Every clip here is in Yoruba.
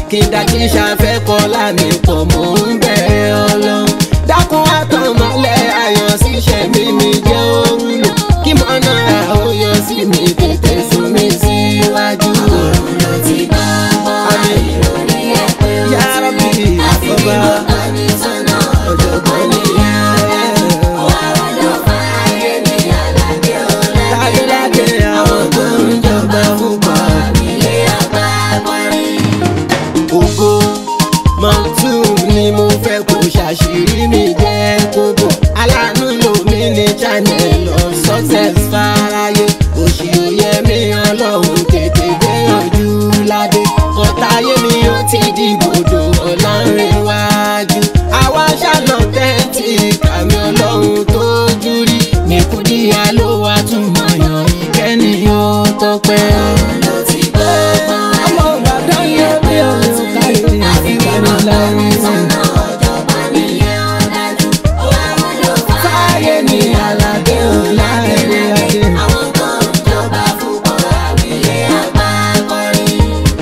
kí n dájí ṣàfẹ́ kọ́lá mi pọ̀ mò ń bẹ̀ Ọlọ́run dákun àtọ̀mọ́lẹ̀ ayọ̀ síṣẹ́ mi jẹ́ òwúlò kí mọ́nà àóyọ sí mi tètè sún mi síwájú. Ọlọ́run ló ti gbọ́ ìròrí ẹ̀ pé ó ti rí àfi bí mo tọ́ ní sọ́nà ọ̀jọ̀gbọ́n ní ọwọ́ àrọ́dọ̀ fáyé ní aládé ọ̀la ládéládé àwọn tó ń jọba púpọ̀. ilé ọba kọrin. Ògo mọ̀tú ni mo fẹ́ kó ṣàṣírí mi jẹ́ kókó aláàánú lomi ní channel of success fáráyé òṣì òye mi Ọlọ́run tètè gbéyànjú ládé kọ́táyé mi ó ti di gbòdò Ọlọ́run iwájú àwa ṣàlọ́ tẹ́ǹtì kàmí Ọlọ́run tó jú rí nìkúdíyà ló wá tún mọ̀yàn ìkẹ́ni ó tọ́pẹ́. Ọlọ́run ló ti gbọ́ ọmọ Ìbàdàn yẹ bí ọ̀rọ̀ káyé àfi bí mo tọ́ ní sọ́nà ọ̀jọ̀gbọ́n ní ọ̀dájú ọwọ́ àrọ́dọ̀ fáyé ní aládé ọ̀la àwọn tó ń jọba púpọ̀ ilé ọba kọrin.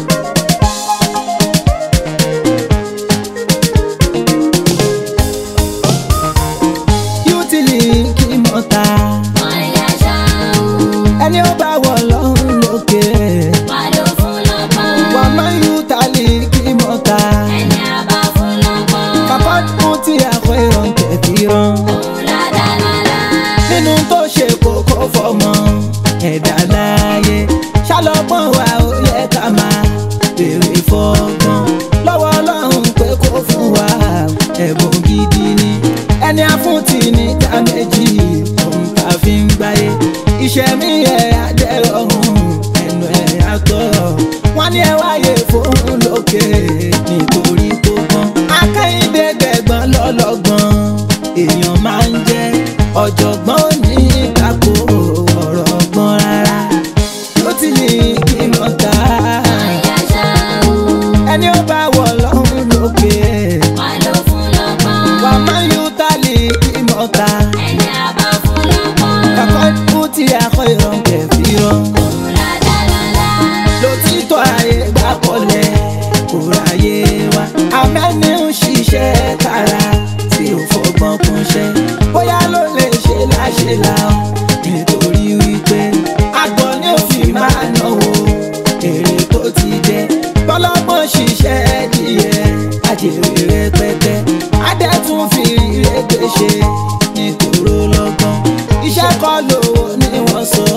Yútìlì kí mọ́ta Wọ́n yá ṣáú, ẹni ó bá wọ̀ lọ́hùn lókè wà ló fún lọ́gbọ́n. wà má yútàlì kí mọ́ta Ẹni a bá fún lọ́gbọ́n, bàbá tún tí àpò ìrọ̀n tẹ̀tí rán òun ládàá lọ́la. nínú tó ṣe kókó fọmọ ẹ̀dá láyé ṣálọ́gbọ́n wa ó yẹ ká máa béèrè fọ́gbọ́n lọ́wọ́ Ọlọ́run pé kó fún wa ẹ̀bùn gidi ni ẹni afúntì ní ká méjì ohun tá a fi ń gbáyé iṣẹ́ mi ẹ̀ adẹ́rọ̀hún ẹnu ẹ̀ àtọ̀ wọ́n ní ẹ wáyé fóun lókè nítorí tó gbọ́n akẹ́yìndé gbẹ̀gbọ́n lọ́lọ́gbọ́n èèyàn máa ń jẹ́ ọ̀jọ̀gbọ́n ní ìtàkó ọ̀rọ̀ ọgbọ́n rárá ló ti ní kí mọ̀ ta Wọ́n yá ṣáú, ẹni ó bá wọ̀ lọ́hùn lókè wà ló fún lọ́gbọ́n. wà má yóò tálì kí mọ̀ ta Ẹni a bá fún lọ́gbọ́n, kàkọ́ kú tí akọ ìrọ̀n kẹfì rán òun ládàá lọ́la. lòtítọ́ ayé gbà kọlẹ̀ kò ráyé wa amẹ́ni ń ṣiṣẹ́ kára tí ò fọgbọ́n kúnṣẹ́ bóyá ló lè ṣe láṣẹ la ọ́ nítorí wípé àgbọ̀n ni ó fi máa náwó èrè tó ti jẹ bọ́lọ́gbọ́n ṣiṣẹ́ díẹ̀ àjèrè rẹpẹtẹ adẹ́tún fi ìrèké ṣe nítorò lọ́gbọ́n iṣẹ́ kọ́ lówó ni wọ́n sọ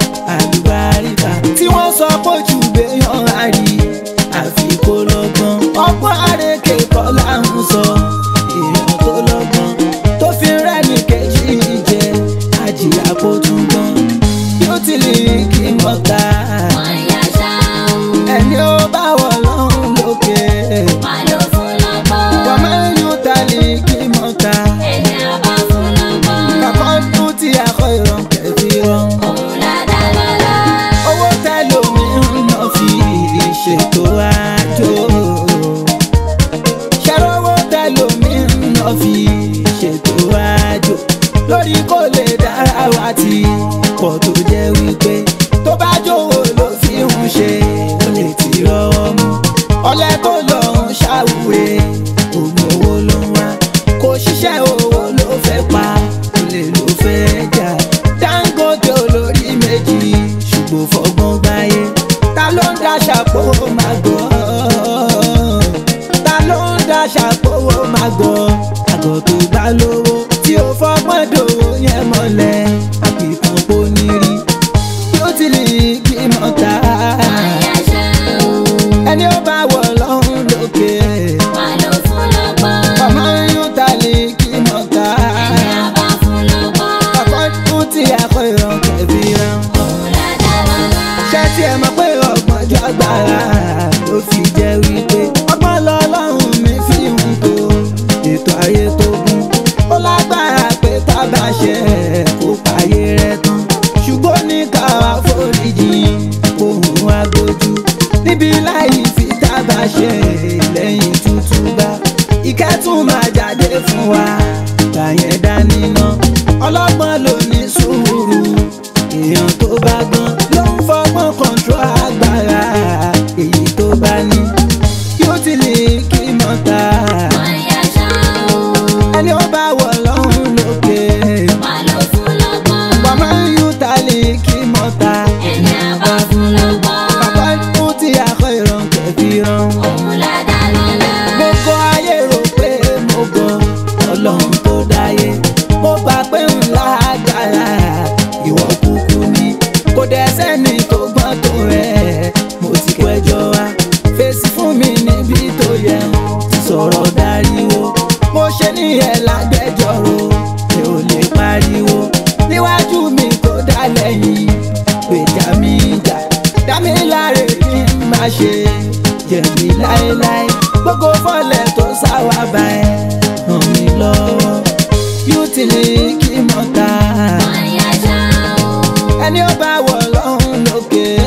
àlùbáríkà tí wọ́n sọ pójú béèyàn àrí àfi kó lọ́gbọ́n ọgbọ́n àrékè kọ́ là ń sọ èèyàn tó lọ́gbọ́n tó fi rẹ́ni kejì jẹ àjìyà kó tún gbọ́n yóò ti lè kí mọ́ta Wọ́n yá ṣáú, ẹni ó bá wọ̀ lọ́hùn lókè wà ló fún lọ́gbọ́n. wọ́n máa ń yún tálí kí mọ́ta Ẹni a bá fún lọ́gbọ́n, kàkọ́ tún tí akọ ìrọ̀n kẹfì rán òun ládàá lọ́la. owó tẹ́lómi ń lọ fi ṣètò àjò ṣẹ́rọ́wọ́ tẹ́lómi ń lọ fi ṣètò àjò lórí kò lè dára wá tí pọ̀ tó jẹ́ wípé tó bá jòwó ló fi ń ṣe ó lè ti rọ́wọ́ mú ọ̀lẹ tó lọ ń ṣàwúre ògùn owó ló ń wá kò ṣiṣẹ́ owó ló fẹ́ pa olè ló fẹ́ jà Dangote olórí méjì ṣùgbọ́n fọgbọ́n gbáyé ta ló ń dáṣà pòwó máa gbọ́ ta ló ń dáṣà pòwó máa gbọ́ àgọ́ tó bá lówó tí ó fọgbọ́n dòwó yẹn mọ́lẹ̀ àpìtàn kò ní rí yóò ti lè kí mọ́ta Wọ́n yá ṣáú, ẹni ó bá wọ̀ lọ́hùn lókè wà ló fún lọ́gbọ́n. ọmọ yóò ta lè kí mọ́ta Ẹni a bá fún lọ́gbọ́n, kọ́kọ́ tún tí akọ ìrọ̀n kẹfì rán òun ládàá lọ́la. ṣé tí ẹ mọ̀ pé ọgbọ́n ju agbára ló fi jẹ́ wípé ọgbọ́n lọ́lọ́run mi fi ń tó ètò ayé tó gún ó lágbára pé tábà ṣe kó payé rẹ tán ṣùgbọ́n ní káwá foríjì ohun agbójú níbi láì fi tábà ṣe lẹ́yìn tútù bá ìkẹ́tùn máa jáde fún wa gbà yẹn dání ná ọlọ́gbọ́n ló ní sùúrù èèyàn tó bá gbọ́n ló ń fọgbọ́n kọ̀ǹtró agbára èyí tó bá ní yóò Ọlọ́run. òun ládá lọ́lá. Gbogbo ayé rò pé mo gọ̀, Ọlọ́run tó dáyé. Mo gbà pé ńlá agbára, ìwọ kúkú ni. Kò dẹ̀ sẹ́ni tó gbọ́n tó rẹ̀, mo ti kó ẹjọ́ wá. Fèsì fún mi níbi tó yẹ, ti sọ̀rọ̀ dáríwo. Mo ṣe níyẹn lágbẹ́jọ́rò, mi ò lè pariwo. Níwájú mi tó dá lẹ́yìn, gbèjà mi jà. Dá mi láre kí n má ṣe jẹ̀bi láéláé. Gbogbo fọ́lẹ̀ tó sáwà bá ẹ ràn mí lọ́wọ́. Beauty ni kí mọ́ta, wọ́n yá ṣá o. ẹni ó bá wọ̀ lọ́hùn lókè.